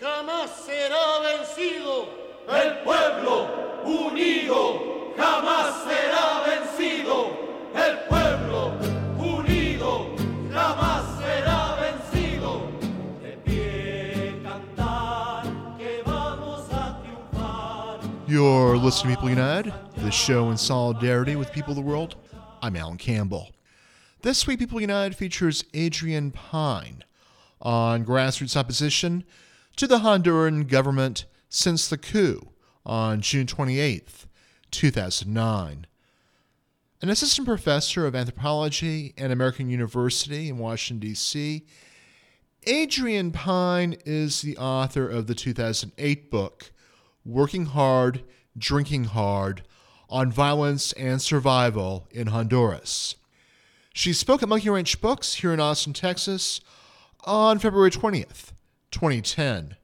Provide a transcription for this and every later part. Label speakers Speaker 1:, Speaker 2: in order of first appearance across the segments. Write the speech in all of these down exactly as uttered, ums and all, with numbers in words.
Speaker 1: jamás será vencido.
Speaker 2: El pueblo unido jamás será vencido. El pueblo unido jamás será vencido. De pie cantar que vamos a triunfar.
Speaker 3: You're listening to People United, the show in solidarity with people of the world. I'm Alan Campbell. This week, People United features Adrienne Pine on grassroots opposition to the Honduran government since the coup on June twenty-eighth, two thousand nine. An assistant professor of anthropology at American University in Washington, D C, Adrienne Pine is the author of the two thousand eight book, Working Hard, Drinking Hard, on Violence and Survival in Honduras. She spoke at Monkey Wrench Books here in Austin, Texas on February twentieth, twenty ten.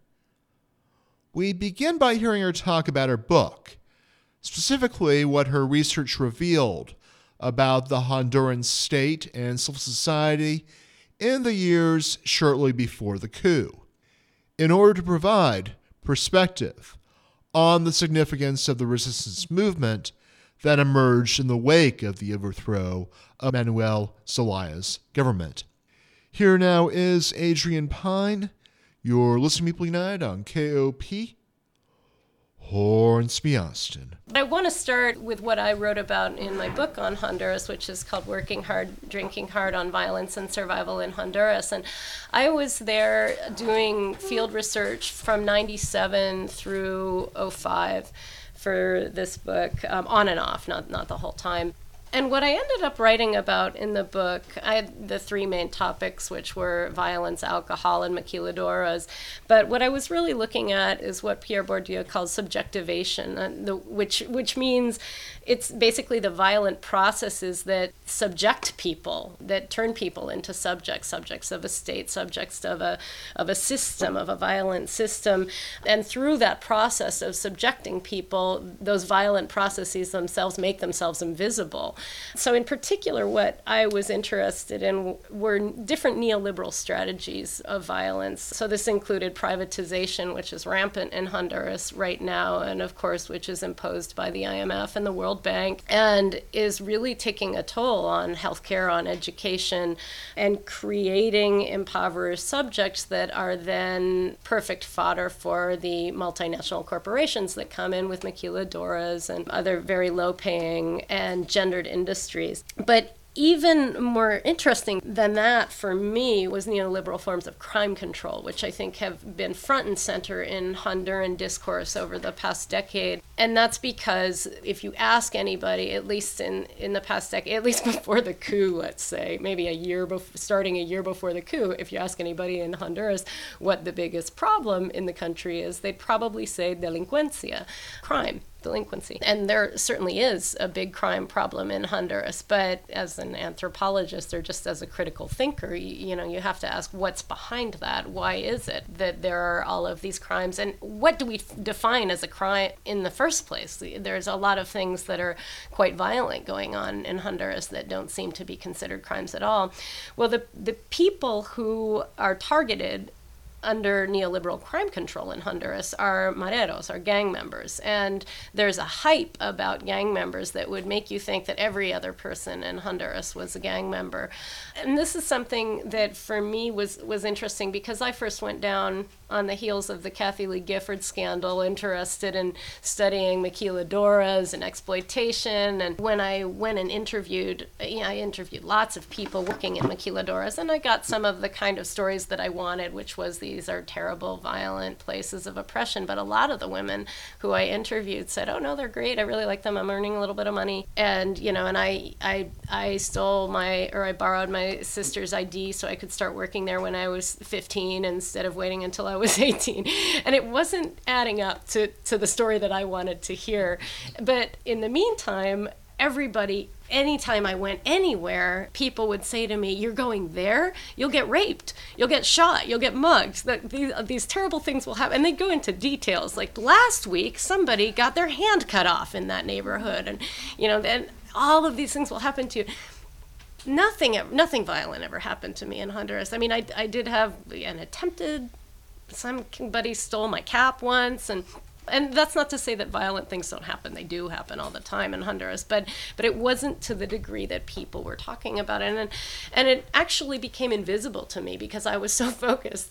Speaker 3: We begin by hearing her talk about her book, specifically what her research revealed about the Honduran state and civil society in the years shortly before the coup, in order to provide perspective on the significance of the resistance movement that emerged in the wake of the overthrow of Manuel Zelaya's government. Here now is Adrienne Pine. You're listening to People United on K O P, Hornsby, Austin.
Speaker 4: I want to start with what I wrote about in my book on Honduras, which is called Working Hard, Drinking Hard on Violence and Survival in Honduras. And I was there doing field research from ninety-seven through oh five for this book, um, on and off, not not the whole time. And what I ended up writing about in the book, I had the three main topics, which were violence, alcohol, and maquiladoras. But what I was really looking at is what Pierre Bourdieu calls subjectivation, uh, the, which which means it's basically the violent processes that subject people, that turn people into subjects, subjects of a state, subjects of a of a system, of a violent system. And through that process of subjecting people, those violent processes themselves make themselves invisible. So in particular, what I was interested in were different neoliberal strategies of violence. So this included privatization, which is rampant in Honduras right now, and of course, which is imposed by the I M F and the World Bank, and is really taking a toll on healthcare, on education, and creating impoverished subjects that are then perfect fodder for the multinational corporations that come in with maquiladoras and other very low-paying and gendered industries. But even more interesting than that for me was neoliberal forms of crime control, which I think have been front and center in Honduran discourse over the past decade. And that's because if you ask anybody, at least in, in the past decade, at least before the coup, let's say, maybe a year before, starting a year before the coup, if you ask anybody in Honduras what the biggest problem in the country is, they'd probably say delincuencia, crime. Delinquency. And there certainly is a big crime problem in Honduras, but as an anthropologist or just as a critical thinker, you, you know, you have to ask what's behind that. Why is it that there are all of these crimes? And what do we define as a crime in the first place? There's a lot of things that are quite violent going on in Honduras that don't seem to be considered crimes at all. Well, the, the people who are targeted under neoliberal crime control in Honduras are mareros, are gang members. And there's a hype about gang members that would make you think that every other person in Honduras was a gang member. And this is something that for me was, was interesting because I first went down on the heels of the Kathy Lee Gifford scandal, interested in studying maquiladoras and exploitation. And when I went and interviewed, you know, I interviewed lots of people working in maquiladoras, and I got some of the kind of stories that I wanted, which was these are terrible, violent places of oppression. But a lot of the women who I interviewed said, oh, no, they're great. I really like them. I'm earning a little bit of money. And, you know, and I, I, I stole my, or I borrowed my sister's I D so I could start working there when I was fifteen instead of waiting until I was eighteen. And it wasn't adding up to, to the story that I wanted to hear. But in the meantime, everybody, anytime I went anywhere, people would say to me, you're going there? You'll get raped. You'll get shot. You'll get mugged. These, these terrible things will happen. And they'd go into details. Like last week, somebody got their hand cut off in that neighborhood. And, you know, then all of these things will happen to you. Nothing, nothing violent ever happened to me in Honduras. I mean, I, I did have an attempted somebody stole my cap once, and And that's not to say that violent things don't happen. They do happen all the time in Honduras, but but it wasn't to the degree that people were talking about it. And, and it actually became invisible to me because I was so focused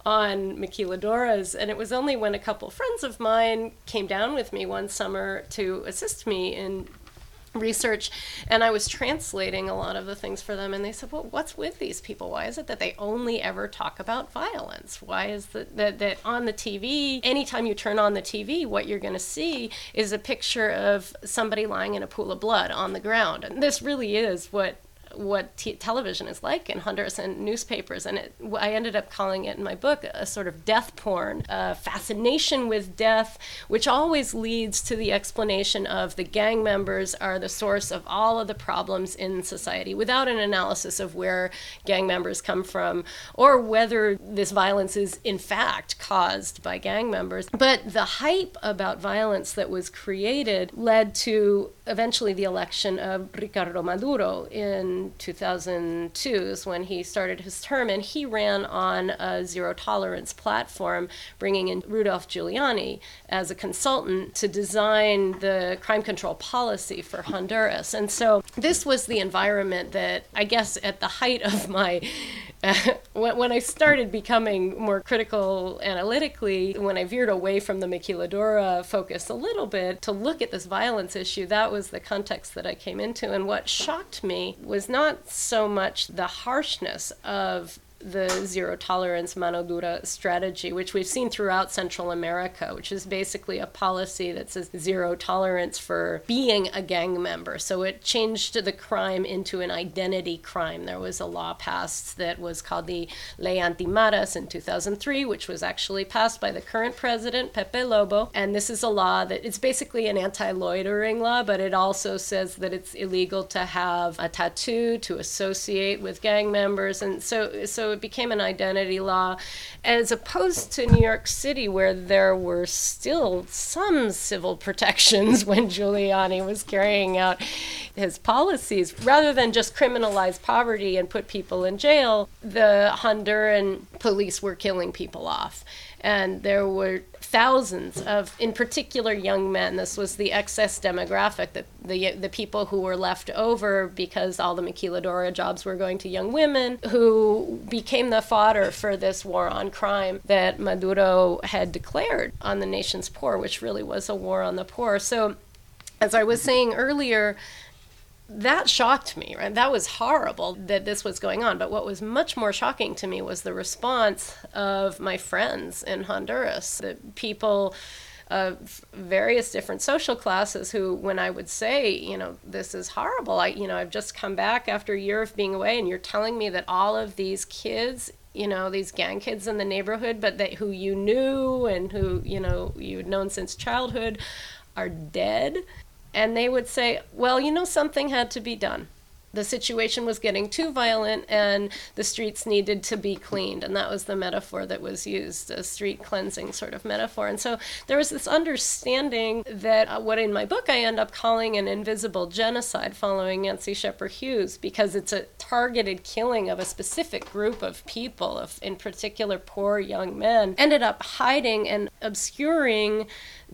Speaker 4: on maquiladoras. And it was only when a couple friends of mine came down with me one summer to assist me in research, and I was translating a lot of the things for them, and they said, well, what's with these people? Why is it that they only ever talk about violence? Why is it that, that on the T V, anytime you turn on the T V, what you're going to see is a picture of somebody lying in a pool of blood on the ground? And this really is what what t- television is like in Honduras, and newspapers. And it, I ended up calling it in my book a sort of death porn, a fascination with death, which always leads to the explanation of the gang members are the source of all of the problems in society, without an analysis of where gang members come from or whether this violence is in fact caused by gang members. But the hype about violence that was created led to eventually the election of Ricardo Maduro in two thousand two, is when he started his term, and he ran on a zero tolerance platform, bringing in Rudolph Giuliani as a consultant to design the crime control policy for Honduras. And so this was the environment that, I guess, at the height of my Uh, when, when I started becoming more critical analytically, when I veered away from the maquiladora focus a little bit to look at this violence issue, that was the context that I came into. And what shocked me was not so much the harshness of the zero tolerance mano dura strategy, which we've seen throughout Central America, which is basically a policy that says zero tolerance for being a gang member. So it changed the crime into an identity crime. There was a law passed that was called the Ley Antimaras in two thousand three, which was actually passed by the current president, Pepe Lobo. And this is a law that it's basically an anti-loitering law, but it also says that it's illegal to have a tattoo, to associate with gang members. And so, so it became an identity law, as opposed to New York City, where there were still some civil protections when Giuliani was carrying out his policies. Rather than just criminalize poverty and put people in jail, the Honduran police were killing people off. And there were thousands of, in particular, young men. This was the excess demographic, that the the people who were left over because all the maquiladora jobs were going to young women, who became the fodder for this war on crime that Maduro had declared on the nation's poor, which really was a war on the poor. So, as I was saying earlier, that shocked me, right? That was horrible that this was going on. But what was much more shocking to me was the response of my friends in Honduras, the people of various different social classes who, when I would say, you know, this is horrible, I, you know, I've just come back after a year of being away, and you're telling me that all of these kids, you know, these gang kids in the neighborhood, but that who you knew and who, you know, you'd known since childhood are dead. And they would say, well, you know, something had to be done. The situation was getting too violent and the streets needed to be cleaned. And that was the metaphor that was used, a street cleansing sort of metaphor. And so there was this understanding that uh, what in my book I end up calling an invisible genocide following Nancy Shepherd Hughes, because it's a targeted killing of a specific group of people, of in particular poor young men, ended up hiding and obscuring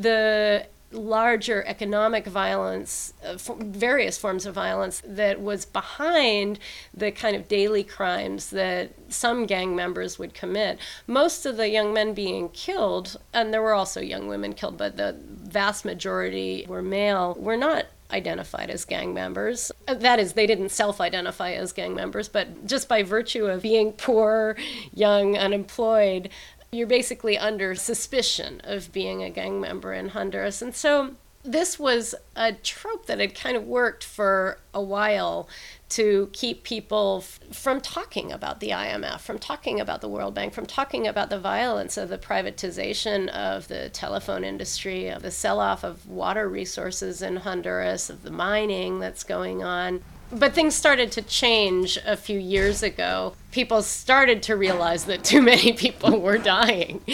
Speaker 4: the larger economic violence, uh, various forms of violence that was behind the kind of daily crimes that some gang members would commit. Most of the young men being killed, and there were also young women killed, but the vast majority were male, were not identified as gang members. That is, they didn't self-identify as gang members, but just by virtue of being poor, young, unemployed, you're basically under suspicion of being a gang member in Honduras. And so this was a trope that had kind of worked for a while to keep people f- from talking about the I M F, from talking about the World Bank, from talking about the violence of the privatization of the telephone industry, of the sell-off of water resources in Honduras, of the mining that's going on. But things started to change a few years ago. People started to realize that too many people were dying.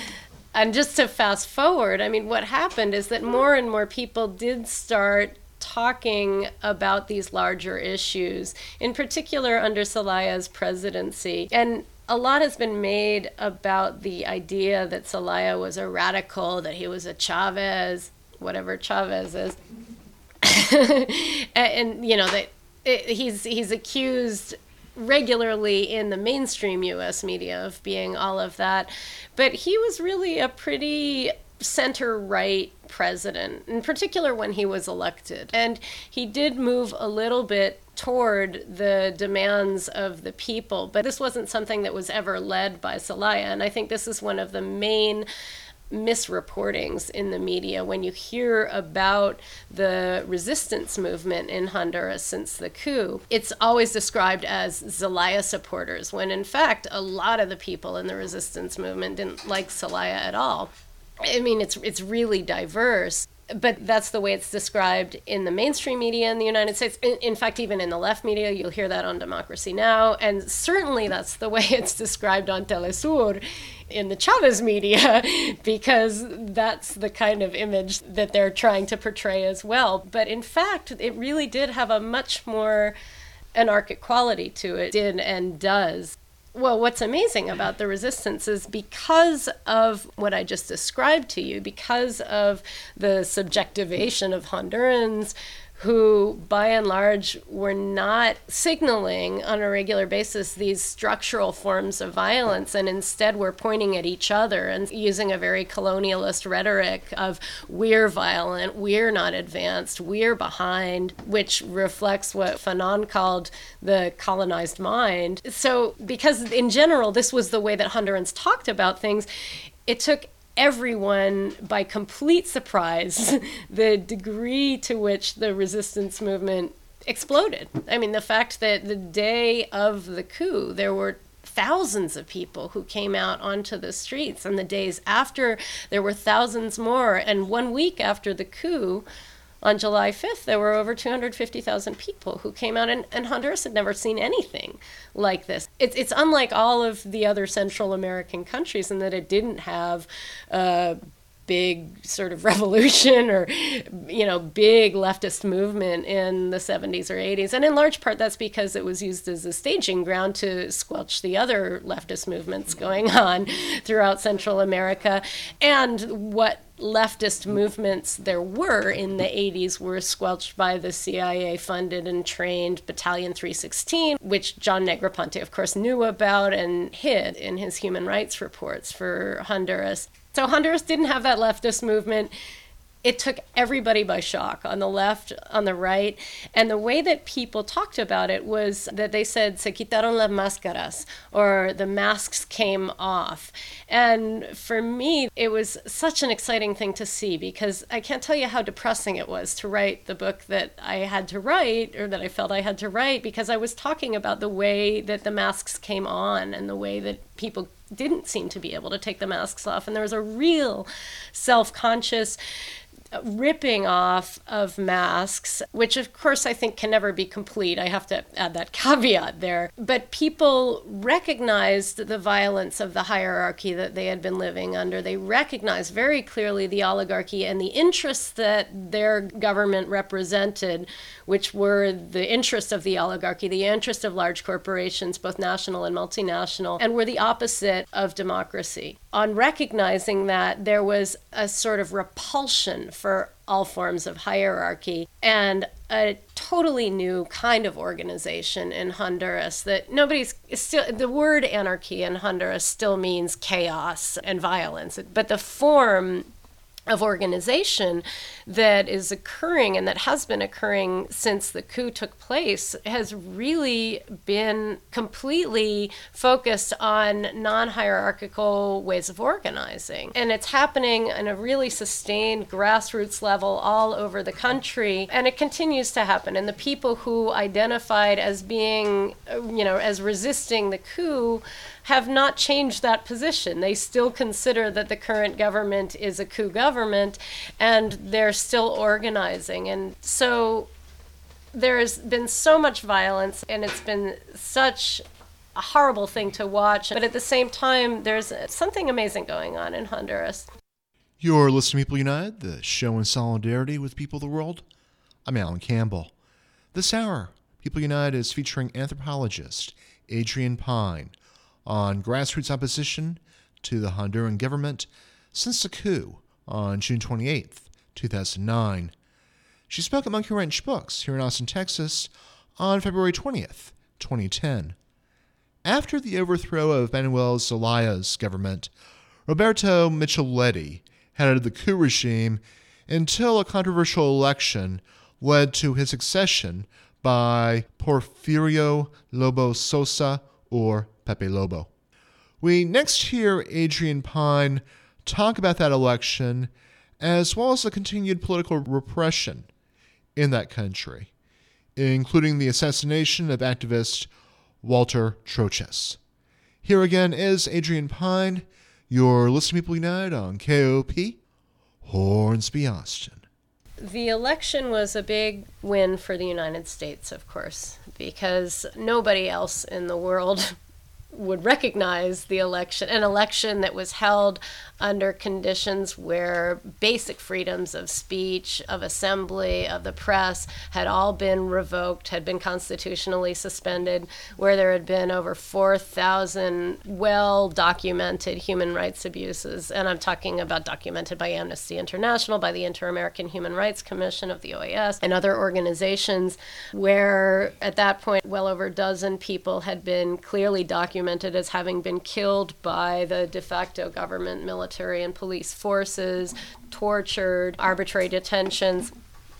Speaker 4: And just to fast forward, I mean, what happened is that more and more people did start talking about these larger issues, in particular under Zelaya's presidency. And a lot has been made about the idea that Zelaya was a radical, that he was a Chavez, whatever Chavez is. and, and, you know, that it, he's he's accused regularly in the mainstream U S media of being all of that. But he was really a pretty center-right president, in particular when he was elected. And he did move a little bit toward the demands of the people, but this wasn't something that was ever led by Zelaya. And I think this is one of the main misreportings in the media when you hear about the resistance movement in Honduras since the coup. It's always described as Zelaya supporters, when in fact a lot of the people in the resistance movement didn't like Zelaya at all. I mean, it's it's really diverse, but that's the way it's described in the mainstream media in the United States. In, in fact, even in the left media, you'll hear that on Democracy Now! And certainly that's the way it's described on Telesur in the Chavez media, because that's the kind of image that they're trying to portray as well. But in fact, it really did have a much more anarchic quality to it, did and does. Well, what's amazing about the resistance is because of what I just described to you, because of the subjectivation of Hondurans, who by and large were not signaling on a regular basis these structural forms of violence, and instead were pointing at each other and using a very colonialist rhetoric of we're violent, we're not advanced, we're behind, which reflects what Fanon called the colonized mind. So because in general this was the way that Hondurans talked about things, it took everyone by complete surprise the degree to which the resistance movement exploded. I mean, the fact that the day of the coup there were thousands of people who came out onto the streets, and the days after there were thousands more, and one week after the coup on July fifth, there were over two hundred fifty thousand people who came out, and, and Honduras had never seen anything like this. It's, it's unlike all of the other Central American countries in that it didn't have a big sort of revolution or, you know, big leftist movement in the seventies or eighties. And in large part, that's because it was used as a staging ground to squelch the other leftist movements going on throughout Central America. And what leftist movements there were in the eighties were squelched by the C I A-funded and trained Battalion three sixteen, which John Negroponte, of course, knew about and hid in his human rights reports for Honduras. So Honduras didn't have that leftist movement. It took everybody by shock, on the left, on the right. And the way that people talked about it was that they said, se quitaron las máscaras, or the masks came off. And for me, it was such an exciting thing to see, because I can't tell you how depressing it was to write the book that I had to write, or that I felt I had to write, because I was talking about the way that the masks came on and the way that people didn't seem to be able to take the masks off. And there was a real self-conscious ripping off of masks, which of course I think can never be complete. I have to add that caveat there. But people recognized the violence of the hierarchy that they had been living under. They recognized very clearly the oligarchy and the interests that their government represented, which were the interests of the oligarchy, the interest of large corporations, both national and multinational, and were the opposite of democracy. On recognizing that, there was a sort of repulsion for all forms of hierarchy and a totally new kind of organization in Honduras that nobody's still, the word anarchy in Honduras still means chaos and violence, but the form of organization that is occurring and that has been occurring since the coup took place has really been completely focused on non-hierarchical ways of organizing. And it's happening in a really sustained grassroots level all over the country, and it continues to happen. And the people who identified as being, you know, as resisting the coup have not changed that position. They still consider that the current government is a coup government, and they're still organizing. And so there's been so much violence, and it's been such a horrible thing to watch. But at the same time, there's something amazing going on in Honduras.
Speaker 3: You're listening to People United, the show in solidarity with people of the world. I'm Alan Campbell. This hour, People United is featuring anthropologist Adrienne Pine on grassroots opposition to the Honduran government since the coup on June twenty-eighth, two thousand nine. She spoke at Monkey Wrench Books here in Austin, Texas on February twentieth, twenty ten. After the overthrow of Manuel Zelaya's government, Roberto Micheletti headed the coup regime until a controversial election led to his succession by Porfirio Lobo Sosa, or Pepe Lobo. We next hear Adrienne Pine talk about that election, as well as the continued political repression in that country, including the assassination of activist Walter Troches. Here again is Adrienne Pine. You're listening to People United on K O P, Hornsby, Austin.
Speaker 4: The election was a big win for the United States, of course, because nobody else in the world would recognize the election, an election that was held under conditions where basic freedoms of speech, of assembly, of the press had all been revoked, had been constitutionally suspended, where there had been over four thousand well-documented human rights abuses. And I'm talking about documented by Amnesty International, by the Inter-American Human Rights Commission of the O A S, and other organizations, where at that point well over a dozen people had been clearly documented as having been killed by the de facto government, military, and police forces, tortured, arbitrary detentions.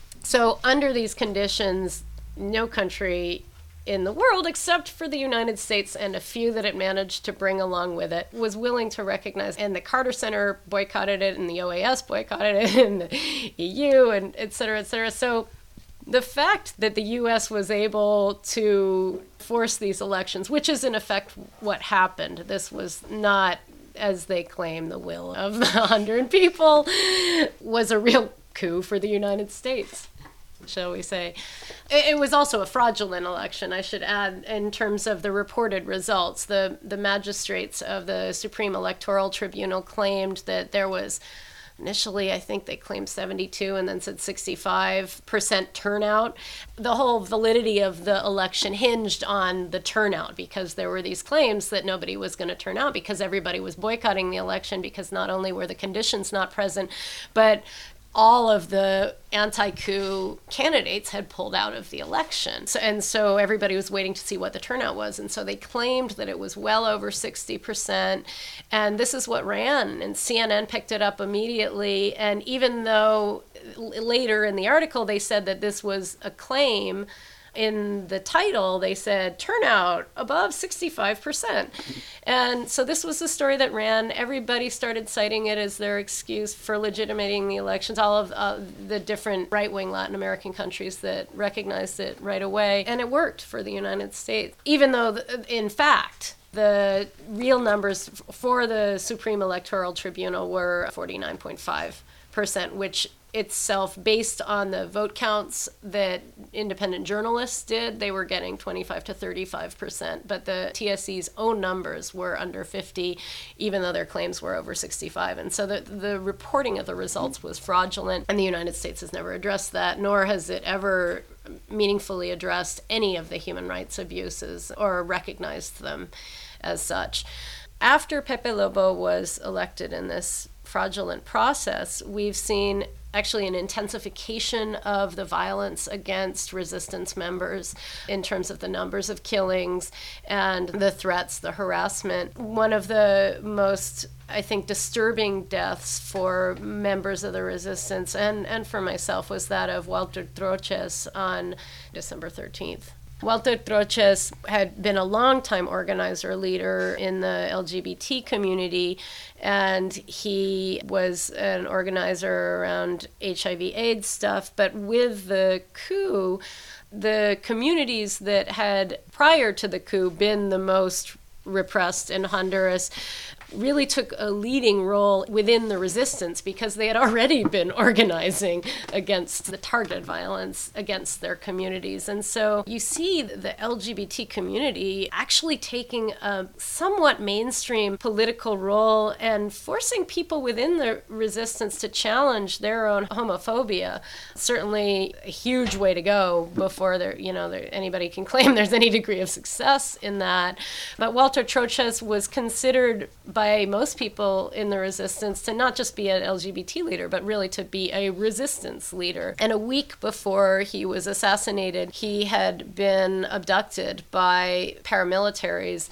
Speaker 4: So under these conditions, no country in the world, except for the United States and a few that it managed to bring along with it, was willing to recognize. And the Carter Center boycotted it, and the O A S boycotted it, and the E U, and et cetera, et cetera. So the fact that the U S was able to force these elections, which is in effect what happened, this was not, as they claim, the will of the hundred people, was a real coup for the United States, shall we say. It was also a fraudulent election, I should add, in terms of the reported results. The, the magistrates of the Supreme Electoral Tribunal claimed that there was, initially, I think they claimed seventy-two and then said sixty-five percent turnout. The whole validity of the election hinged on the turnout, because there were these claims that nobody was going to turn out because everybody was boycotting the election, because not only were the conditions not present, but all of the anti-coup candidates had pulled out of the election. So, and so everybody was waiting to see what the turnout was. And so they claimed that it was well over sixty percent. And this is what ran. And C N N picked it up immediately. And even though later in the article they said that this was a claim, in the title, they said turnout above sixty-five percent. And so this was the story that ran. Everybody started citing it as their excuse for legitimating the elections, all of uh, the different right-wing Latin American countries that recognized it right away. And it worked for the United States, even though, in fact, the real numbers for the Supreme Electoral Tribunal were forty-nine point five percent, which itself, based on the vote counts that independent journalists did, they were getting twenty-five to thirty-five percent. But the T S E's own numbers were under fifty, even though their claims were over sixty-five. And so the, the reporting of the results was fraudulent, and the United States has never addressed that, nor has it ever meaningfully addressed any of the human rights abuses or recognized them as such. After Pepe Lobo was elected in this fraudulent process, we've seen actually an intensification of the violence against resistance members in terms of the numbers of killings and the threats, the harassment. One of the most, I think, disturbing deaths for members of the resistance and, and for myself was that of Walter Troches on December thirteenth. Walter Troches had been a longtime organizer, leader in the L G B T community, and he was an organizer around H I V AIDS stuff. But with the coup, the communities that had, prior to the coup, been the most repressed in Honduras really took a leading role within the resistance because they had already been organizing against the targeted violence against their communities. And so you see the L G B T community actually taking a somewhat mainstream political role and forcing people within the resistance to challenge their own homophobia. Certainly a huge way to go before there, you know, there, anybody can claim there's any degree of success in that. But Walter Troches was considered by most people in the resistance to not just be an L G B T leader, but really to be a resistance leader. And a week before he was assassinated, he had been abducted by paramilitaries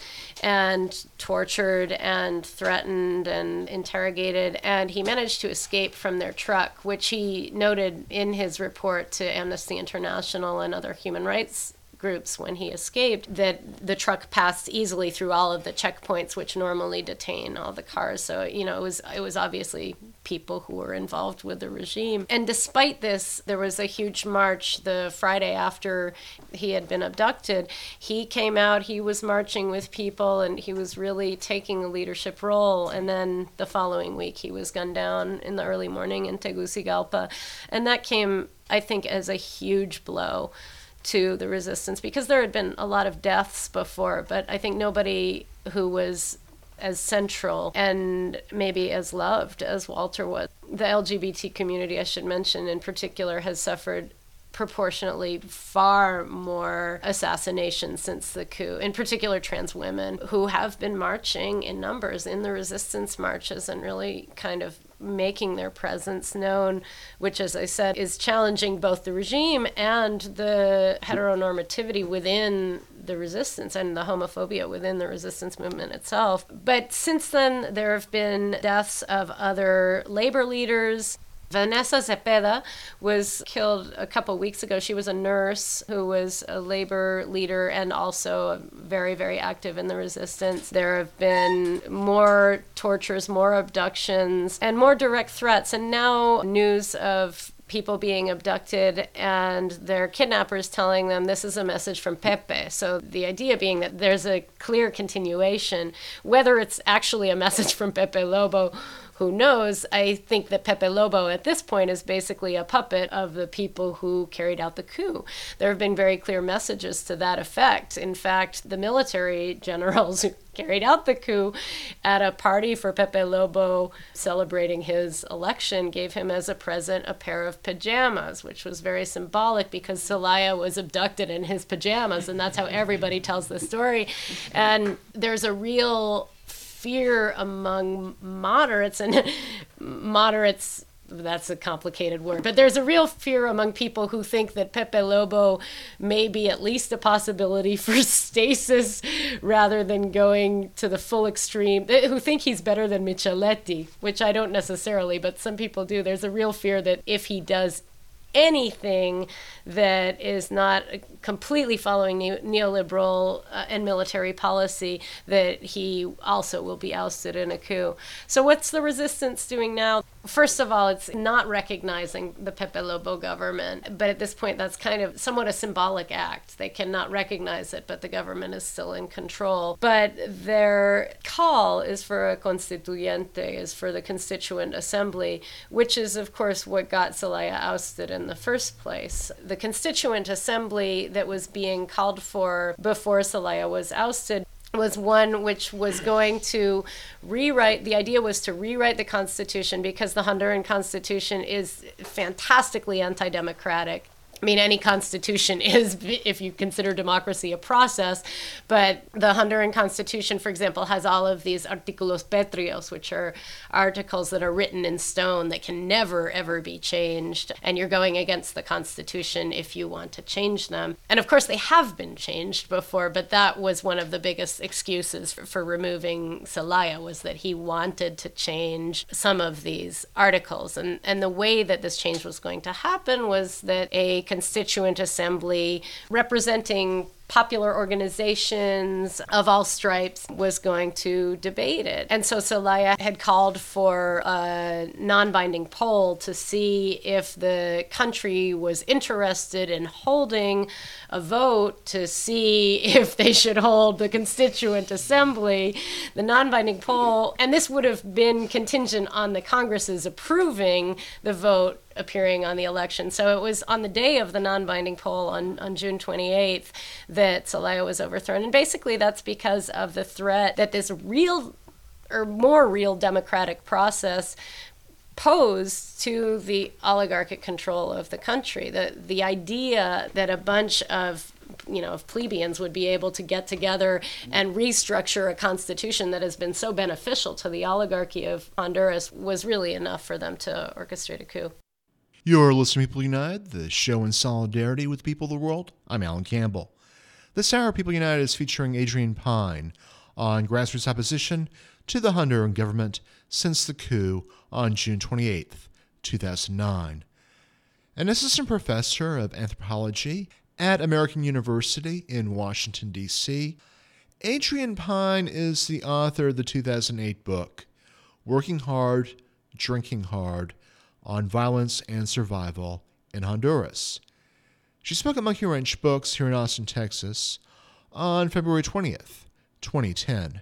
Speaker 4: and tortured and threatened and interrogated, and he managed to escape from their truck, which he noted in his report to Amnesty International and other human rights groups when he escaped, that the truck passed easily through all of the checkpoints which normally detain all the cars. So, you know, it was it was obviously people who were involved with the regime. And despite this, there was a huge march the Friday after he had been abducted. He came out, he was marching with people, and he was really taking a leadership role. And then the following week, he was gunned down in the early morning in Tegucigalpa. And that came, I think, as a huge blow to the resistance, because there had been a lot of deaths before, but I think nobody who was as central and maybe as loved as Walter was. The L G B T community, I should mention in particular, has suffered proportionately far more assassinations since the coup, in particular trans women who have been marching in numbers in the resistance marches and really kind of making their presence known, which, as I said, is challenging both the regime and the heteronormativity within the resistance and the homophobia within the resistance movement itself. But since then, there have been deaths of other labor leaders. Vanessa Zepeda was killed a couple weeks ago. She was a nurse who was a labor leader and also very, very active in the resistance. There have been more tortures, more abductions, and more direct threats. And now news of people being abducted and their kidnappers telling them this is a message from Pepe. So the idea being that there's a clear continuation, whether it's actually a message from Pepe Lobo, who knows? I think that Pepe Lobo at this point is basically a puppet of the people who carried out the coup. There have been very clear messages to that effect. In fact, the military generals who carried out the coup at a party for Pepe Lobo celebrating his election gave him as a present a pair of pajamas, which was very symbolic because Zelaya was abducted in his pajamas, and that's how everybody tells the story. And there's a real fear among moderates, and moderates, that's a complicated word, but there's a real fear among people who think that Pepe Lobo may be at least a possibility for stasis rather than going to the full extreme, who think he's better than Micheletti, which I don't necessarily, but some people do. There's a real fear that if he does anything that is not completely following ne- neoliberal uh, and military policy, that he also will be ousted in a coup. So what's the resistance doing now? First of all, it's not recognizing the Pepe Lobo government, but at this point that's kind of somewhat a symbolic act. They cannot recognize it, but the government is still in control. But their call is for a constituyente, is for the constituent assembly, which is of course what got Zelaya ousted in the first place. The constituent assembly that was being called for before Zelaya was ousted was one which was going to rewrite, the idea was to rewrite the Constitution because the Honduran Constitution is fantastically anti-democratic. I mean, any constitution is, if you consider democracy a process, but the Honduran Constitution, for example, has all of these artículos pétreos, which are articles that are written in stone that can never, ever be changed. And you're going against the Constitution if you want to change them. And of course, they have been changed before, but that was one of the biggest excuses for, for removing Zelaya, was that he wanted to change some of these articles. And, and the way that this change was going to happen was that a constituent assembly representing popular organizations of all stripes was going to debate it. And so Zelaya had called for a non-binding poll to see if the country was interested in holding a vote to see if they should hold the Constituent Assembly, the non-binding poll. And this would have been contingent on the Congress's approving the vote appearing on the election. So it was on the day of the non-binding poll on, on June twenty-eighth that Zelaya was overthrown. And basically that's because of the threat that this real or more real democratic process posed to the oligarchic control of the country. The the idea that a bunch of you know, of plebeians would be able to get together and restructure a constitution that has been so beneficial to the oligarchy of Honduras was really enough for them to orchestrate a coup.
Speaker 3: You're listening to People United, the show in solidarity with the people of the world. I'm Alan Campbell. This hour, People United is featuring Adrienne Pine on grassroots opposition to the Honduran government since the coup on June twenty-eighth, two thousand nine. An assistant professor of anthropology at American University in Washington, D C, Adrienne Pine is the author of the two thousand eight book, Working Hard, Drinking Hard, on Violence and Survival in Honduras. She spoke at Monkey Wrench Books here in Austin, Texas, on February twentieth, twenty ten.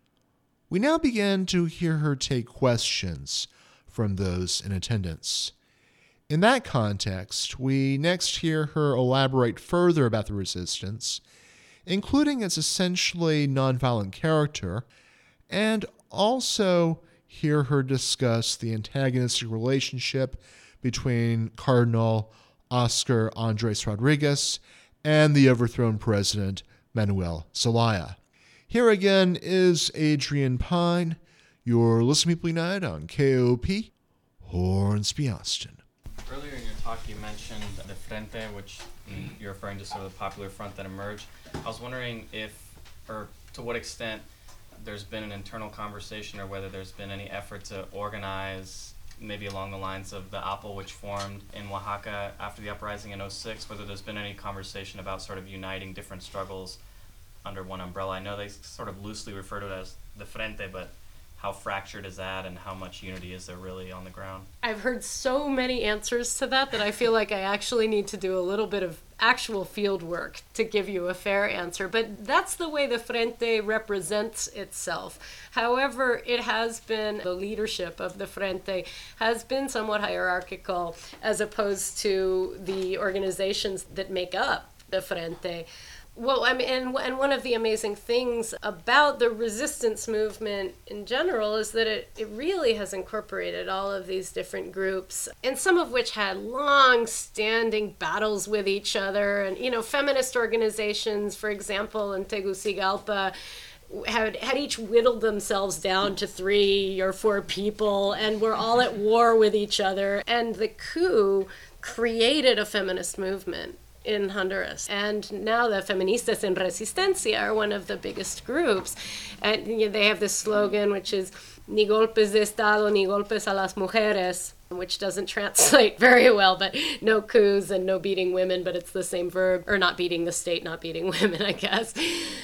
Speaker 3: We now begin to hear her take questions from those in attendance. In that context, we next hear her elaborate further about the resistance, including its essentially nonviolent character, and also hear her discuss the antagonistic relationship between Cardinal Oscar Andres Rodriguez and the overthrown president Manuel Zelaya. Here again is Adrienne Pine. You're listening to People United on K O P, Hornsby, Austin.
Speaker 5: Earlier in your talk, you mentioned the Frente, which you're referring to sort of the popular front that emerged. I was wondering if, or to what extent, there's been an internal conversation or whether there's been any effort to organize, maybe along the lines of the A P O, which formed in Oaxaca after the uprising in oh six, whether there's been any conversation about sort of uniting different struggles under one umbrella. I know they sort of loosely refer to it as the Frente, but how fractured is that and how much unity is there really on the ground?
Speaker 4: I've heard so many answers to that that I feel like I actually need to do a little bit of actual field work to give you a fair answer. But that's the way the Frente represents itself. However, it has been, the leadership of the Frente has been somewhat hierarchical as opposed to the organizations that make up the Frente. Well, I mean, and, and one of the amazing things about the resistance movement in general is that it, it really has incorporated all of these different groups, and some of which had long-standing battles with each other. And, you know, feminist organizations, for example, in Tegucigalpa, had, had each whittled themselves down to three or four people and were all at war with each other. And the coup created a feminist movement in Honduras. And now the Feministas en Resistencia are one of the biggest groups. And you know, they have this slogan, which is ni golpes de Estado, ni golpes a las mujeres, which doesn't translate very well, but no coups and no beating women, but it's the same verb, or not beating the state, not beating women, I guess.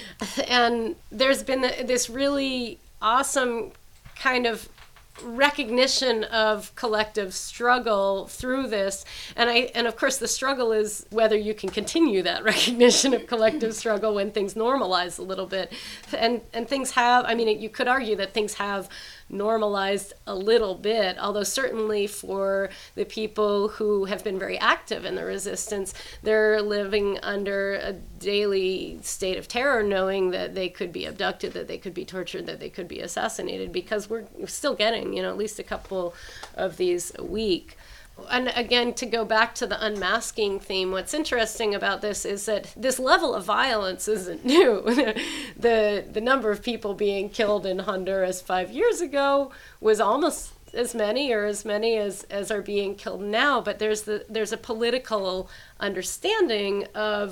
Speaker 4: And there's been this really awesome kind of recognition of collective struggle through this, and I and of course the struggle is whether you can continue that recognition of collective struggle when things normalize a little bit, and and things have, I mean, you could argue that things have normalized a little bit, although certainly for the people who have been very active in the resistance, they're living under a daily state of terror, knowing that they could be abducted, that they could be tortured, that they could be assassinated, because we're still getting, you know, at least a couple of these a week. And again, to go back to the unmasking theme, what's interesting about this is that this level of violence isn't new. the the number of people being killed in Honduras five years ago was almost as many or as many as, as are being killed now, but there's the there's a political understanding of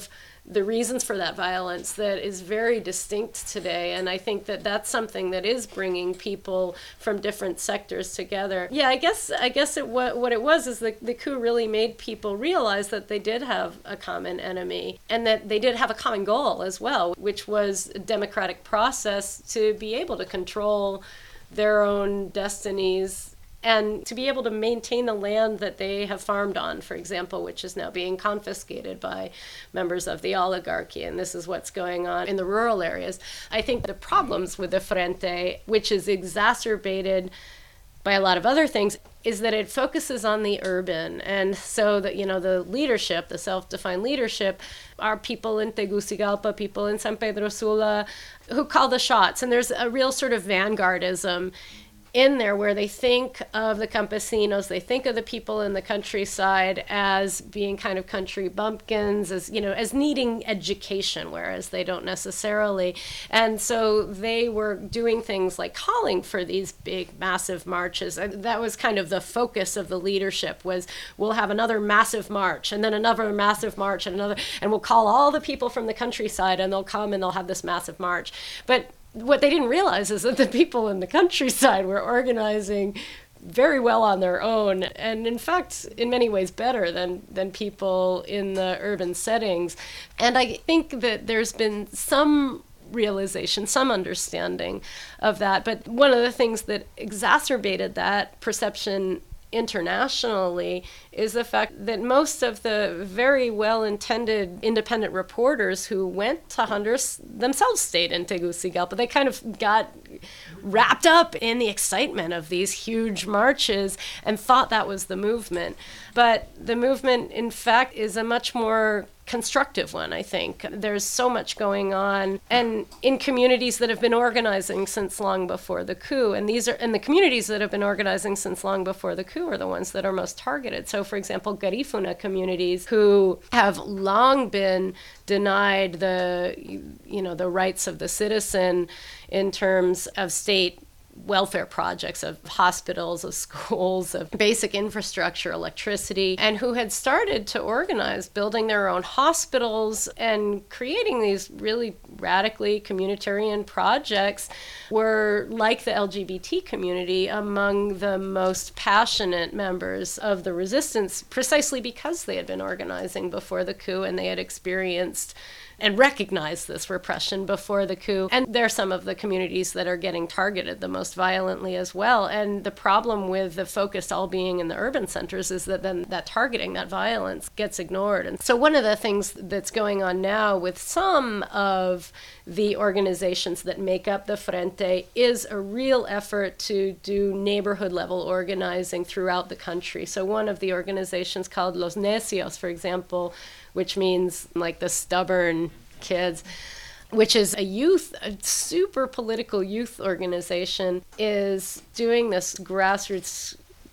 Speaker 4: the reasons for that violence that is very distinct today. And I think that that's something that is bringing people from different sectors together. Yeah, I guess I guess it what what it was is the the coup really made people realize that they did have a common enemy and that they did have a common goal as well, which was a democratic process to be able to control their own destinies and to be able to maintain the land that they have farmed on, for example, which is now being confiscated by members of the oligarchy. And this is what's going on in the rural areas. I think the problems with the Frente, which is exacerbated by a lot of other things, is that it focuses on the urban. And so that, you know, the leadership, the self-defined leadership, are people in Tegucigalpa, people in San Pedro Sula, who call the shots. And there's a real sort of vanguardism in there where they think of the campesinos, they think of the people in the countryside as being kind of country bumpkins, as, you know, as needing education, whereas they don't necessarily. And so they were doing things like calling for these big, massive marches. And that was kind of the focus of the leadership was, we'll have another massive march and then another massive march and another, and we'll call all the people from the countryside and they'll come and they'll have this massive march. But what they didn't realize is that the people in the countryside were organizing very well on their own, and in fact, in many ways better than, than people in the urban settings. And I think that there's been some realization, some understanding of that. But one of the things that exacerbated that perception internationally is the fact that most of the very well-intended independent reporters who went to Honduras themselves stayed in Tegucigalpa. They kind of got wrapped up in the excitement of these huge marches and thought that was the movement. But the movement, in fact, is a much more constructive one, I think. There's so much going on, and in communities that have been organizing since long before the coup, and these are and the communities that have been organizing since long before the coup are the ones that are most targeted. So, for example, Garifuna communities who have long been denied the, you know, the rights of the citizen in terms of state welfare projects, of hospitals, of schools, of basic infrastructure, electricity, and who had started to organize, building their own hospitals and creating these really radically communitarian projects, were, like the L G B T community, among the most passionate members of the resistance, precisely because they had been organizing before the coup and they had experienced and recognize this repression before the coup. And they're some of the communities that are getting targeted the most violently as well. And the problem with the focus all being in the urban centers is that then that targeting, that violence, gets ignored. And so one of the things that's going on now with some of the organizations that make up the Frente is a real effort to do neighborhood level organizing throughout the country. So one of the organizations called Los Necios, for example, which means like the stubborn kids, which is a youth, a super political youth organization, is doing this grassroots,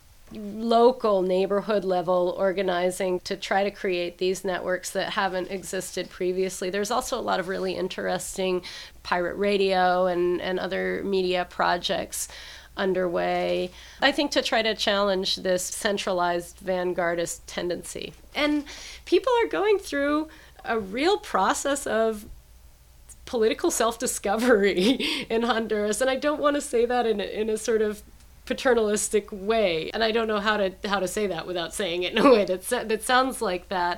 Speaker 4: local neighborhood level organizing to try to create these networks that haven't existed previously. There's also a lot of really interesting pirate radio and, and other media projects underway, I think, to try to challenge this centralized vanguardist tendency. And people are going through a real process of political self-discovery in Honduras, and I don't want to say that in a, in a sort of paternalistic way, and I don't know how to how to say that without saying it in a way that that sounds like that.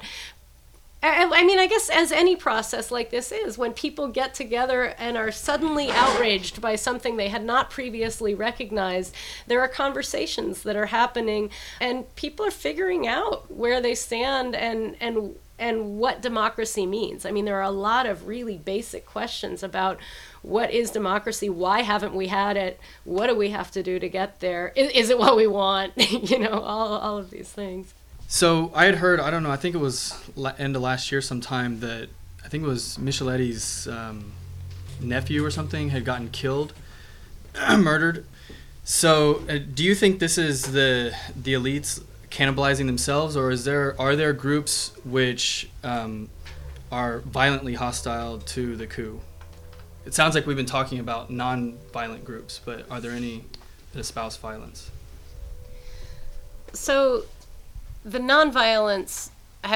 Speaker 4: I mean, I guess as any process like this is, when people get together and are suddenly outraged by something they had not previously recognized, there are conversations that are happening, and people are figuring out where they stand and and and what democracy means. I mean, there are a lot of really basic questions about what is democracy, why haven't we had it, what do we have to do to get there, is, is it what we want, you know, all all of these things.
Speaker 6: So I had heard, I don't know, I think it was la- end of last year sometime, that I think it was Micheletti's um, nephew or something had gotten killed, murdered. So uh, do you think this is the the elites cannibalizing themselves, or is there are there groups which um, are violently hostile to the coup? It sounds like we've been talking about non-violent groups, but are there any that espouse violence?
Speaker 4: So the nonviolence has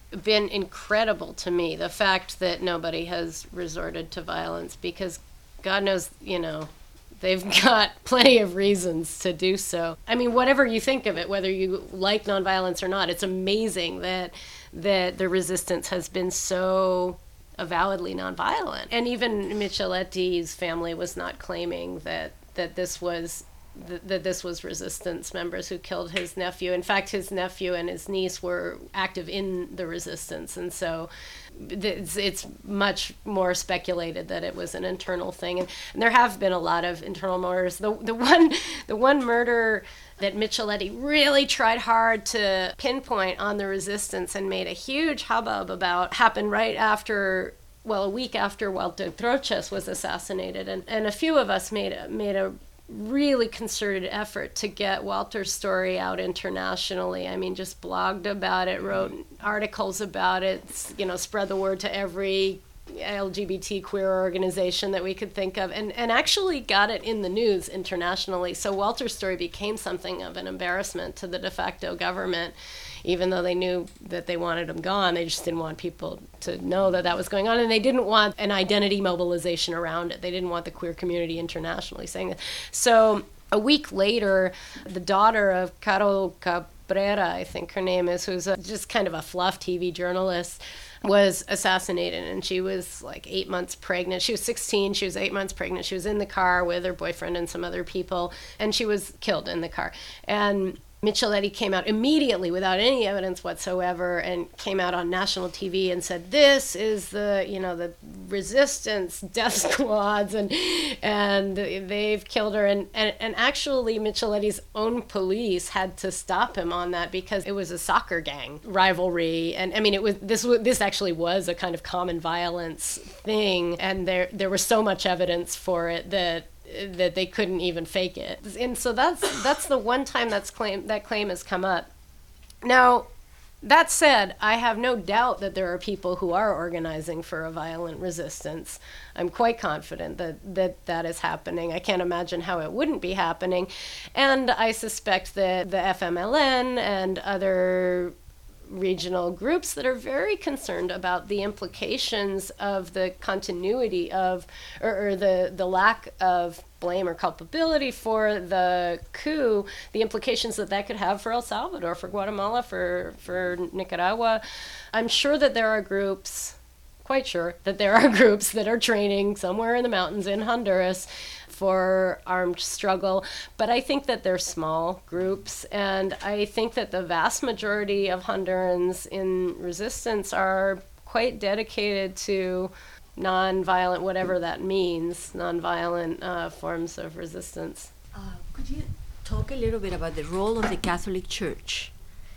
Speaker 4: been incredible to me, the fact that nobody has resorted to violence, because God knows, you know, they've got plenty of reasons to do so. I mean, whatever you think of it, whether you like nonviolence or not, it's amazing that that the resistance has been so avowedly nonviolent. And even Micheletti's family was not claiming that that this was that, that this was resistance members who killed his nephew. In fact, his nephew and his niece were active in the resistance, and so it's, it's much more speculated that it was an internal thing. And, and there have been a lot of internal murders. The the one the one murder that Micheletti really tried hard to pinpoint on the resistance and made a huge hubbub about happened right after, well, a week after Walter Troches was assassinated. And, and a few of us made a, made a really concerted effort to get Walter's story out internationally. I mean, just blogged about it, wrote articles about it, you know, spread the word to every L G B T queer organization that we could think of, and, and actually got it in the news internationally. So Walter's story became something of an embarrassment to the de facto government, even though they knew that they wanted him gone. They just didn't want people to know that that was going on, and they didn't want an identity mobilization around it. They didn't want the queer community internationally saying that. So a week later, the daughter of Caro Cabrera, I think her name is, who's a, just kind of a fluff T V journalist, was assassinated, and she was like eight months pregnant. She was sixteen, she was eight months pregnant. She was in the car with her boyfriend and some other people, and she was killed in the car. And Micheletti came out immediately without any evidence whatsoever and came out on national T V and said, this is the, you know, the resistance death squads, and and they've killed her. And, and, and actually Micheletti's own police had to stop him on that because it was a soccer gang rivalry. And I mean, it was this this actually was a kind of common violence thing, and there there was so much evidence for it that that they couldn't even fake it. And so that's that's the one time that's claim that claim has come up. Now, that said, I have no doubt that there are people who are organizing for a violent resistance. I'm quite confident that that, that is happening. I can't imagine how it wouldn't be happening. And I suspect that the F M L N and other regional groups that are very concerned about the implications of the continuity of, or, or the, the lack of blame or culpability for the coup, the implications that that could have for El Salvador, for Guatemala, for, for Nicaragua. I'm sure that there are groups, quite sure that there are groups that are training somewhere in the mountains in Honduras for armed struggle, but I think that they're small groups, and I think that the vast majority of Hondurans in resistance are quite dedicated to nonviolent, whatever that means, nonviolent uh, forms of resistance.
Speaker 7: Uh, could you talk a little bit about the role of the Catholic Church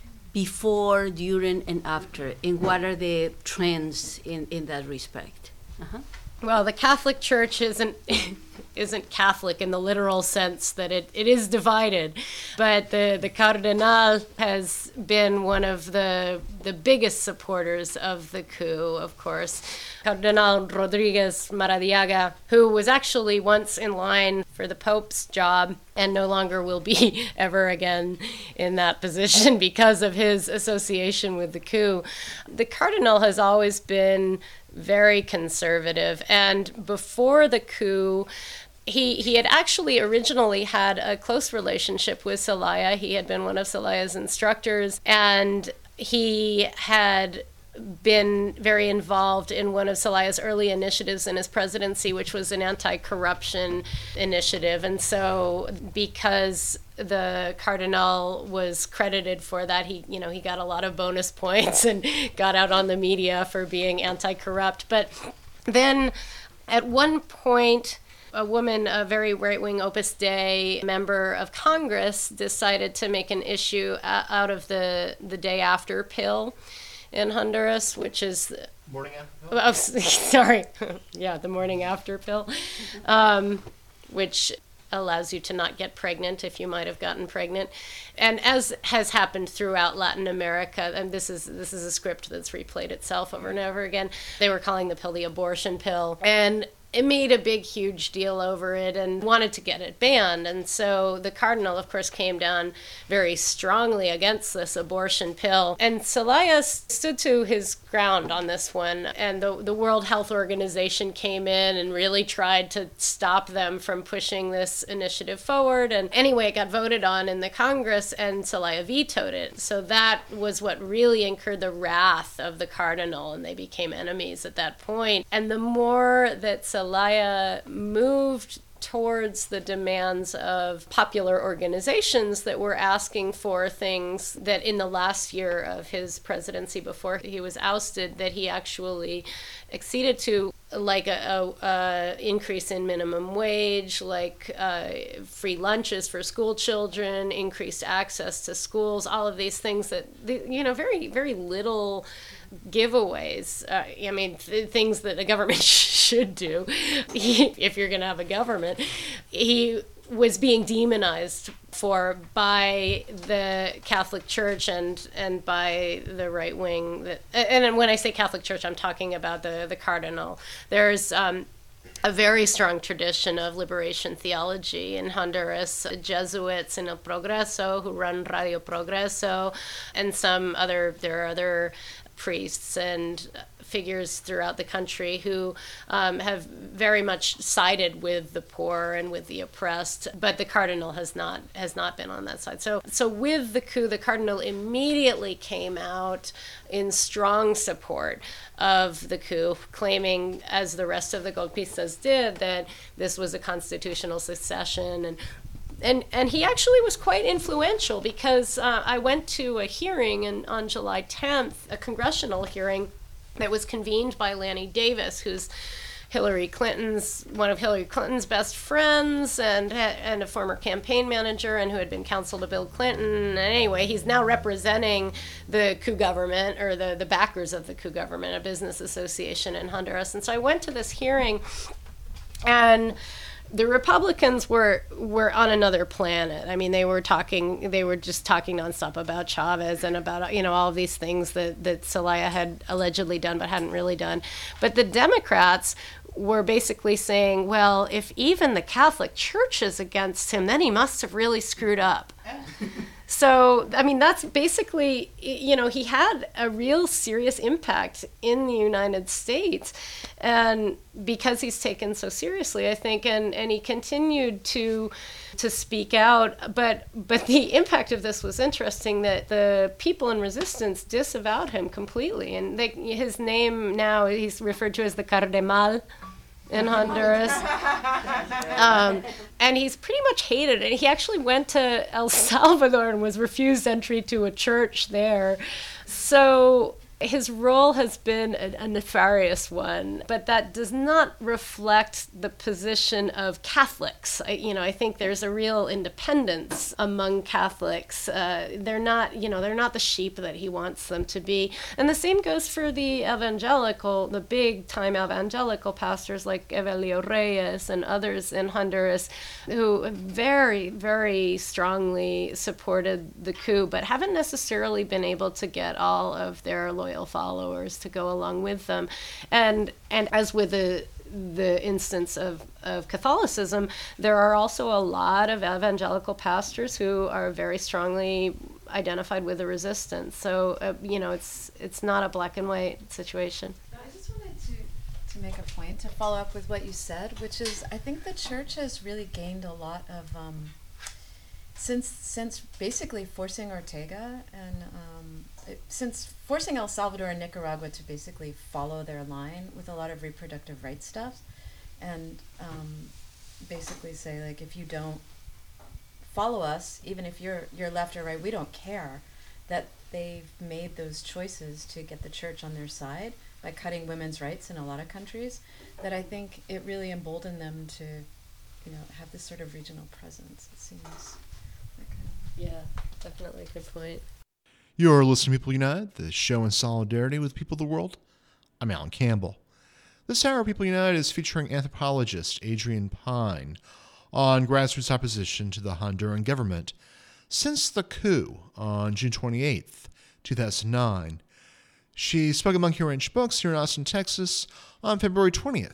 Speaker 7: before, during, and after, and what are the trends in, in that respect? Uh-huh.
Speaker 4: Well, the Catholic Church isn't isn't Catholic in the literal sense that it, it is divided, but the, the Cardenal has been one of the the biggest supporters of the coup, of course. Cardenal Rodriguez Maradiaga, who was actually once in line for the Pope's job and no longer will be ever again in that position because of his association with the coup. The Cardinal has always been very conservative, and before the coup, he he had actually originally had a close relationship with Zelaya. He had been one of Zelaya's instructors, and he had been very involved in one of Zelaya's early initiatives in his presidency, which was an anti-corruption initiative. And so because the Cardinal was credited for that, he, you know, he got a lot of bonus points and got out on the media for being anti-corrupt. But then at one point, a woman, a very right-wing Opus Dei member of Congress, decided to make an issue out of the, the day after pill in Honduras, which is the
Speaker 3: Morning after
Speaker 4: pill? Oh, sorry. yeah, the morning after pill, um, which allows you to not get pregnant if you might have gotten pregnant. And as has happened throughout Latin America, and this is this is a script that's replayed itself over and over again, they were calling the pill the abortion pill. And it made a big, huge deal over it and wanted to get it banned. And so the cardinal, of course, came down very strongly against this abortion pill. And Zelaya stood to his ground on this one. And the, the World Health Organization came in and really tried to stop them from pushing this initiative forward. And anyway, it got voted on in the Congress, and Zelaya vetoed it. So that was what really incurred the wrath of the cardinal, and they became enemies at that point. And the more that Zelaya moved towards the demands of popular organizations that were asking for things that in the last year of his presidency before he was ousted, that he actually acceded to, like a, a, a increase in minimum wage, like uh, free lunches for school children, increased access to schools, all of these things that, you know, very, very little giveaways. Uh, I mean, th- things that a government should do if you're going to have a government. He was being demonized for by the Catholic Church and and by the right wing. That, and when I say Catholic Church, I'm talking about the the cardinal. There's um, a very strong tradition of liberation theology in Honduras. Jesuits in El Progreso who run Radio Progreso, and some other there are other priests and figures throughout the country who um, have very much sided with the poor and with the oppressed, but the cardinal has not has not been on that side. So, so with the coup, the cardinal immediately came out in strong support of the coup, claiming, as the rest of the golpistas did, that this was a constitutional succession. And And and he actually was quite influential, because uh, I went to a hearing in, on July tenth, a congressional hearing that was convened by Lanny Davis, who's Hillary Clinton's one of Hillary Clinton's best friends and and a former campaign manager, and who had been counsel to Bill Clinton. And anyway, he's now representing the coup government, or the, the backers of the coup government, a business association in Honduras. And so I went to this hearing, and the Republicans were were on another planet. I mean, they were talking, they were just talking nonstop about Chavez and about, you know, all of these things that, that Zelaya had allegedly done but hadn't really done. But the Democrats were basically saying, well, if even the Catholic Church is against him, then he must have really screwed up. So, I mean, that's basically, you know, he had a real serious impact in the United States. And because he's taken so seriously, I think, and, and he continued to to speak out. But but the impact of this was interesting, that the people in resistance disavowed him completely. And they, his name now, he's referred to as the Cardenal in Honduras. Um, and he's pretty much hated. And he actually went to El Salvador and was refused entry to a church there. So his role has been a, a nefarious one, but that does not reflect the position of Catholics. I, you know, I think there's a real independence among Catholics. Uh, they're not, you know, they're not the sheep that he wants them to be. And the same goes for the evangelical, the big-time evangelical pastors like Evelio Reyes and others in Honduras, who very, very strongly supported the coup, but haven't necessarily been able to get all of their loyal followers to go along with them. And and as with the the instance of, of Catholicism, there are also a lot of evangelical pastors who are very strongly identified with the resistance. So, uh, you know, it's it's not a black and white situation.
Speaker 8: I just wanted to, to make a point to follow up with what you said, which is, I think the church has really gained a lot of, um, since since basically forcing Ortega and um, it, since forcing El Salvador and Nicaragua to basically follow their line with a lot of reproductive rights stuff, and um, basically say, like, if you don't follow us, even if you're you're left or right, we don't care, that they've made those choices to get the church on their side by cutting women's rights in a lot of countries, that I think it really emboldened them to, you know, have this sort of regional presence, it seems. Like a,
Speaker 4: Yeah, definitely a good point.
Speaker 3: You're listening to People United, the show in solidarity with people of the world. I'm Alan Campbell. This hour, People United is featuring anthropologist Adrienne Pine on grassroots opposition to the Honduran government since the coup on June twenty-eighth, two thousand nine. She spoke at Monkey Wrench Books here in Austin, Texas on February twentieth,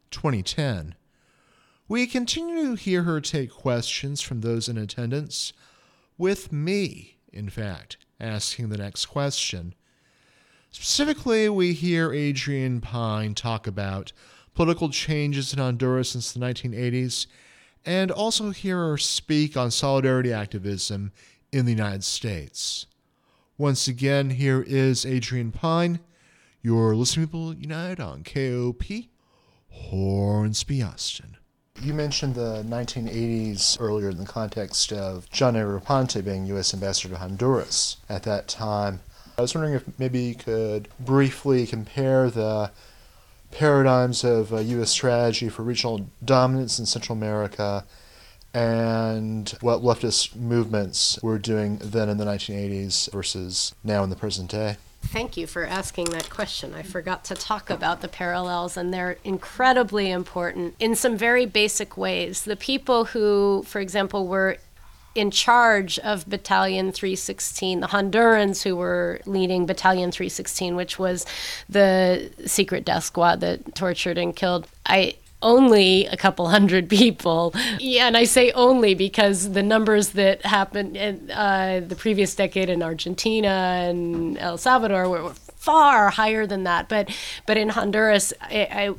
Speaker 3: twenty ten. We continue to hear her take questions from those in attendance, with me, in fact, asking the next question. Specifically, we hear Adrienne Pine talk about political changes in Honduras since the nineteen eighties, and also hear her speak on solidarity activism in the United States. Once again, here is Adrienne Pine. You're listening to People United on K O P, Hornsby, Austin. You mentioned the nineteen eighties earlier in the context of John Negroponte being U S Ambassador to Honduras at that time. I was wondering if maybe you could briefly compare the paradigms of uh, U S strategy for regional dominance in Central America and what leftist movements were doing then in the nineteen eighties versus now in the present day.
Speaker 4: Thank you for asking that question. I forgot to talk about the parallels, and they're incredibly important in some very basic ways. The people who, for example, were in charge of Battalion three sixteen, the Hondurans who were leading Battalion three sixteen, which was the secret death squad that tortured and killed, I only a couple hundred people. Yeah, and I say only because the numbers that happened in uh, the previous decade in Argentina and El Salvador were, were far higher than that. But but in Honduras, I, I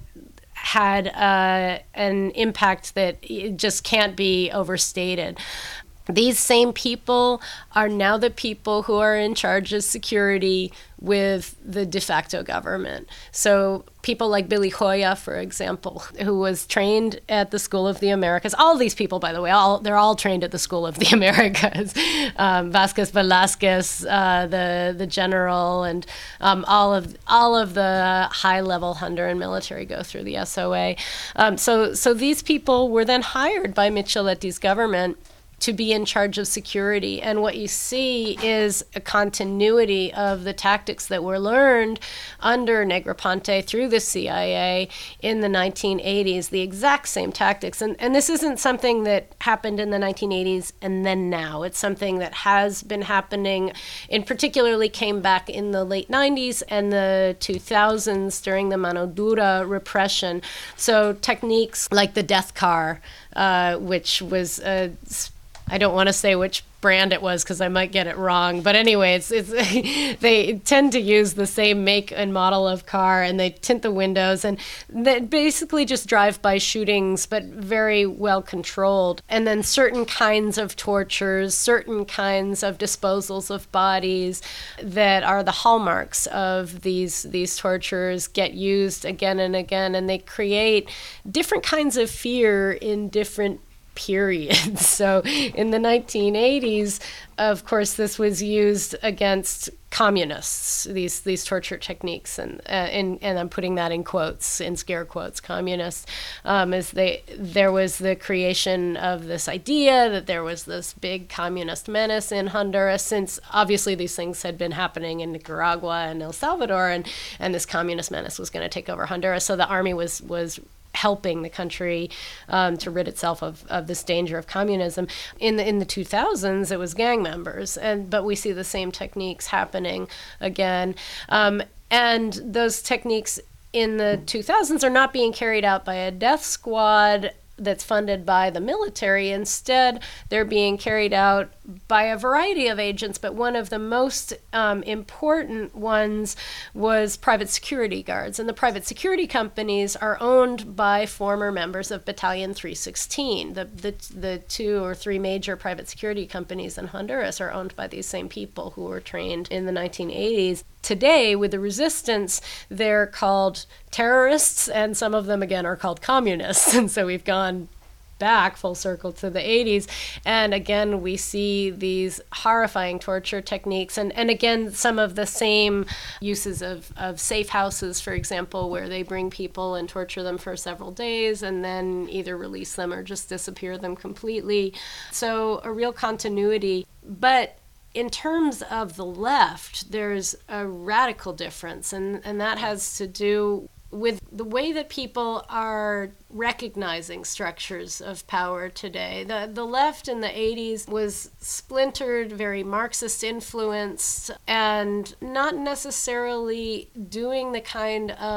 Speaker 4: had uh, an impact that it just can't be overstated. These same people are now the people who are in charge of security with the de facto government. So people like Billy Joya, for example, who was trained at the School of the Americas. All these people, by the way, all they're all trained at the School of the Americas. Um, Vasquez Velasquez, uh, the the general, and um, all of all of the high-level Honduran military go through the S O A. Um, so so these people were then hired by Micheletti's government to be in charge of security. And what you see is a continuity of the tactics that were learned under Negroponte through the C I A in the nineteen eighties, the exact same tactics. And, and this isn't something that happened in the nineteen eighties and then now. It's something that has been happening, and particularly came back in the late nineties and the two thousands during the Mano Dura repression. So techniques like the death car, uh, which was a I don't want to say which brand it was because I might get it wrong. But anyway, it's, it's they tend to use the same make and model of car, and they tint the windows, and they basically just drive-by shootings, but very well controlled. And then certain kinds of tortures, certain kinds of disposals of bodies that are the hallmarks of these these tortures get used again and again, and they create different kinds of fear in different periods. So in the nineteen eighties, of course, this was used against communists, these these torture techniques, and uh, and, and I'm putting that in quotes, in scare quotes, communists, um, as they there was the creation of this idea that there was this big communist menace in Honduras, since obviously these things had been happening in Nicaragua and El Salvador, and, and this communist menace was going to take over Honduras. So the army was was helping the country um, to rid itself of, of this danger of communism. In the in the two thousands, it was gang members, and but we see the same techniques happening again. Um, and those techniques in the two thousands are not being carried out by a death squad that's funded by the military. Instead, they're being carried out by a variety of agents, but one of the most um, important ones was private security guards. And the private security companies are owned by former members of Battalion three sixteen. The, the, the two or three major private security companies in Honduras are owned by these same people who were trained in the nineteen eighties. Today, with the resistance, they're called terrorists, and some of them, again, are called communists. And so we've gone back full circle to the eighties, and again we see these horrifying torture techniques, and, and again some of the same uses of, of safe houses, for example, where they bring people and torture them for several days and then either release them or just disappear them completely. So a real continuity. But in terms of the left, there's a radical difference, and, and that has to do with the way that people are recognizing structures of power today. The the left in the eighties was splintered, very Marxist influenced, and not necessarily doing the kind of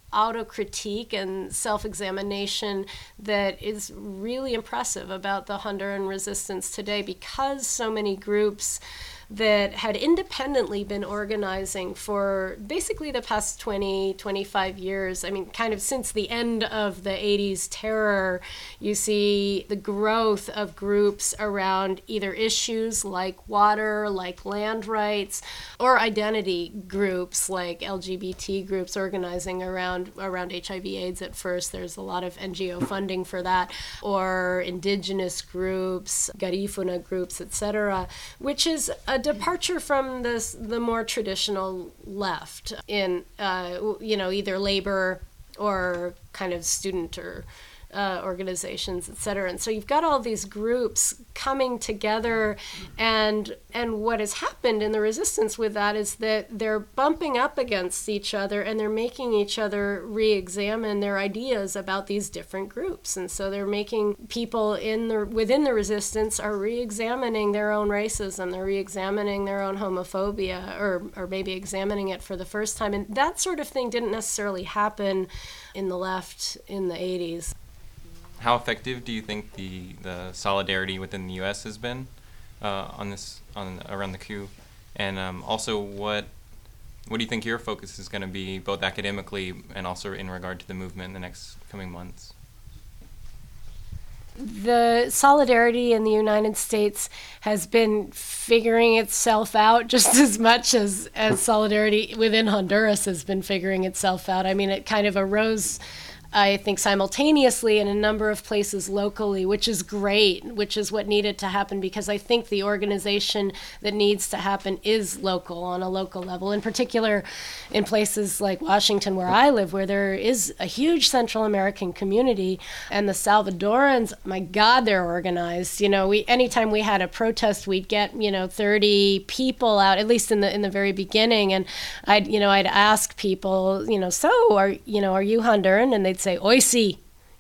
Speaker 4: autocritique and self-examination that is really impressive about the Honduran resistance today, because so many groups that had independently been organizing for basically the past twenty, twenty-five years. I mean, kind of since the end of the eighties terror, you see the growth of groups around either issues like water, like land rights, or identity groups like L G B T groups organizing around around H I V AIDS at first. There's a lot of N G O funding for that, or indigenous groups, Garifuna groups, et cetera, which is a departure from this the more traditional left in uh, you know either labor or kind of student or uh, organizations, et cetera. And so you've got all these groups coming together, and and what has happened in the resistance with that is that they're bumping up against each other, and they're making each other re-examine their ideas about these different groups. And so they're making people in the within the resistance are re-examining their own racism, they're re-examining their own homophobia, or or maybe examining it for the first time. And that sort of thing didn't necessarily happen in the left in the eighties.
Speaker 9: How effective do you think the, the solidarity within the U S has been uh, on this on around the coup, and um, also what what do you think your focus is going to be, both academically and also in regard to the movement in the next coming months?
Speaker 4: The solidarity in the United States has been figuring itself out just as much as, as solidarity within Honduras has been figuring itself out. I mean, it kind of arose, I think, simultaneously in a number of places locally, which is great, which is what needed to happen, because I think the organization that needs to happen is local, on a local level, in particular in places like Washington, where I live, where there is a huge Central American community, and the Salvadorans, my God, they're organized. You know, we anytime we had a protest, we'd get, you know, thirty people out, at least in the in the very beginning, and I'd, you know, I'd ask people, you know, so are, you know, are you Honduran? And they'd say, "Hoy sí."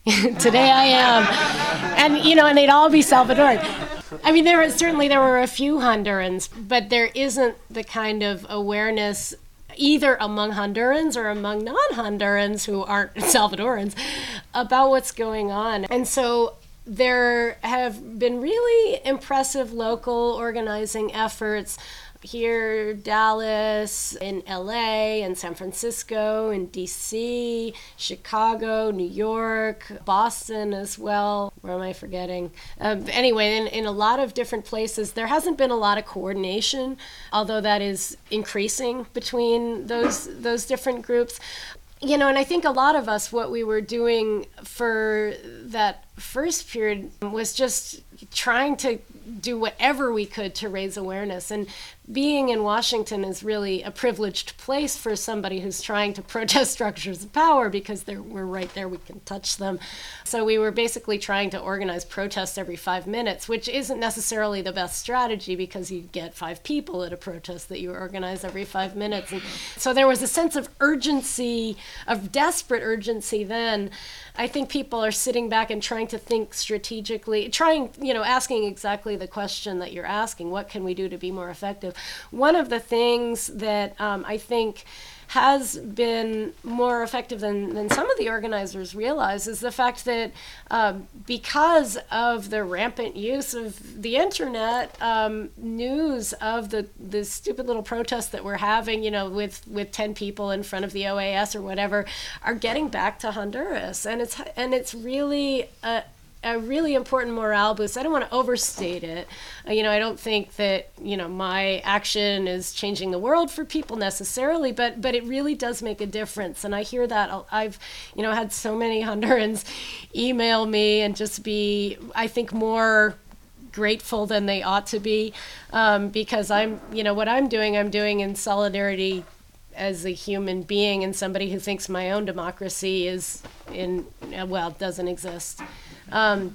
Speaker 4: Today I am. And, you know, and they'd all be Salvadoran. I mean, there were, certainly there were a few Hondurans, but there isn't the kind of awareness either among Hondurans or among non-Hondurans who aren't Salvadorans about what's going on. And so there have been really impressive local organizing efforts here, Dallas, in L A, in San Francisco, in D C, Chicago, New York, Boston as well. Where am I forgetting? Um, anyway, in, in a lot of different places, there hasn't been a lot of coordination, although that is increasing between those those different groups. You know, and I think a lot of us, what we were doing for that first period was just trying to do whatever we could to raise awareness. And being in Washington is really a privileged place for somebody who's trying to protest structures of power, because they're, we're right there, we can touch them. So we were basically trying to organize protests every five minutes, which isn't necessarily the best strategy, because you get five people at a protest that you organize every five minutes. And so there was a sense of urgency, of desperate urgency then. I think people are sitting back and trying to think strategically, trying, you know, asking exactly the question that you're asking: what can we do to be more effective? One of the things that um, I think has been more effective than, than some of the organizers realize is the fact that um, because of the rampant use of the internet, um, news of the, the stupid little protests that we're having, you know, with, with ten people in front of the O A S or whatever, are getting back to Honduras. And it's, and it's really a, a really important morale boost. I don't want to overstate it. Uh, you know, I don't think that, you know, my action is changing the world for people necessarily, but but it really does make a difference. And I hear that. I've, you know, had so many Hondurans email me and just be, I think, more grateful than they ought to be, um, because I'm, you know, what I'm doing, I'm doing in solidarity as a human being and somebody who thinks my own democracy is in, well, doesn't exist. Um,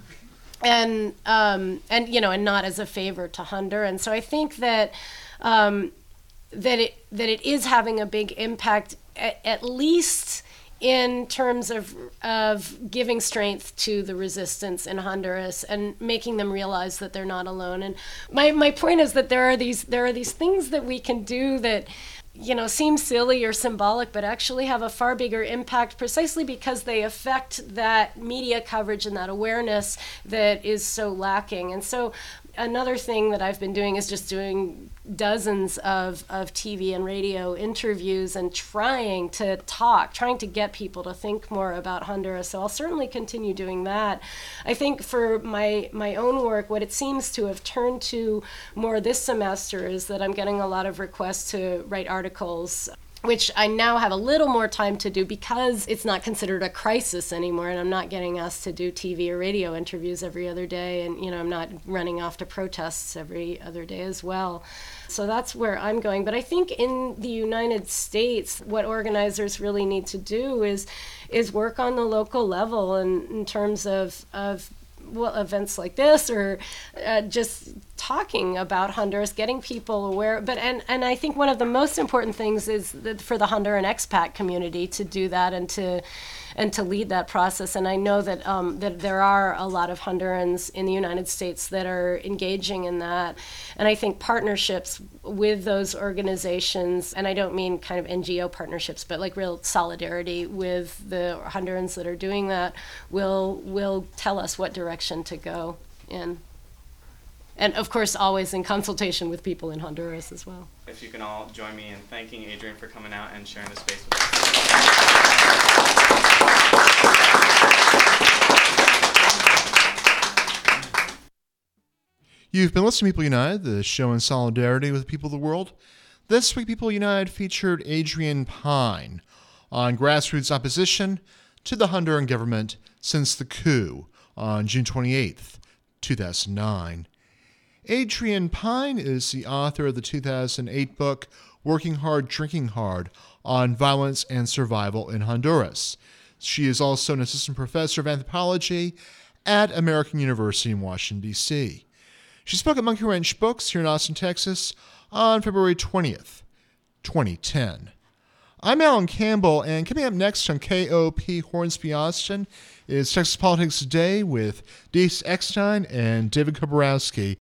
Speaker 4: and, um, and, you know, and not as a favor to Honduras. And so I think that, um, that it, that it is having a big impact, at, at least in terms of, of giving strength to the resistance in Honduras and making them realize that they're not alone. And my, my point is that there are these, there are these things that we can do that you know, seem silly or symbolic, but actually have a far bigger impact precisely because they affect that media coverage and that awareness that is so lacking. And so another thing that I've been doing is just doing dozens of, of T V and radio interviews and trying to talk, trying to get people to think more about Honduras. So I'll certainly continue doing that. I think for my my own work, what it seems to have turned to more this semester is that I'm getting a lot of requests to write articles, which I now have a little more time to do because it's not considered a crisis anymore, and I'm not getting asked to do T V or radio interviews every other day, and you know, I'm not running off to protests every other day as well. So that's where I'm going. But I think in the United States, what organizers really need to do is is work on the local level, and in terms of of well, events like this, or uh, just talking about Honduras, getting people aware. But and, and I think one of the most important things is that for the Honduran expat community to do that and to and to lead that process. And I know that um, that there are a lot of Hondurans in the United States that are engaging in that. And I think partnerships with those organizations, and I don't mean kind of N G O partnerships, but like real solidarity with the Hondurans that are doing that, will will tell us what direction to go in. And of course, always in consultation with people in Honduras as well.
Speaker 5: If you can all join me in thanking Adrienne for coming out and sharing the space with us.
Speaker 3: You've been listening to People United, the show in solidarity with people of the world. This week, People United featured Adrienne Pine on grassroots opposition to the Honduran government since the coup on June twenty-eighth, two thousand nine. Adrienne Pine is the author of the two thousand eight book Working Hard, Drinking Hard on Violence and Survival in Honduras. She is also an assistant professor of anthropology at American University in Washington, D C She spoke at Monkey Wrench Books here in Austin, Texas on February twentieth, twenty ten. I'm Alan Campbell, and coming up next on K O P Hornsby Austin is Texas Politics Today with Deese Eckstein and David Koborowski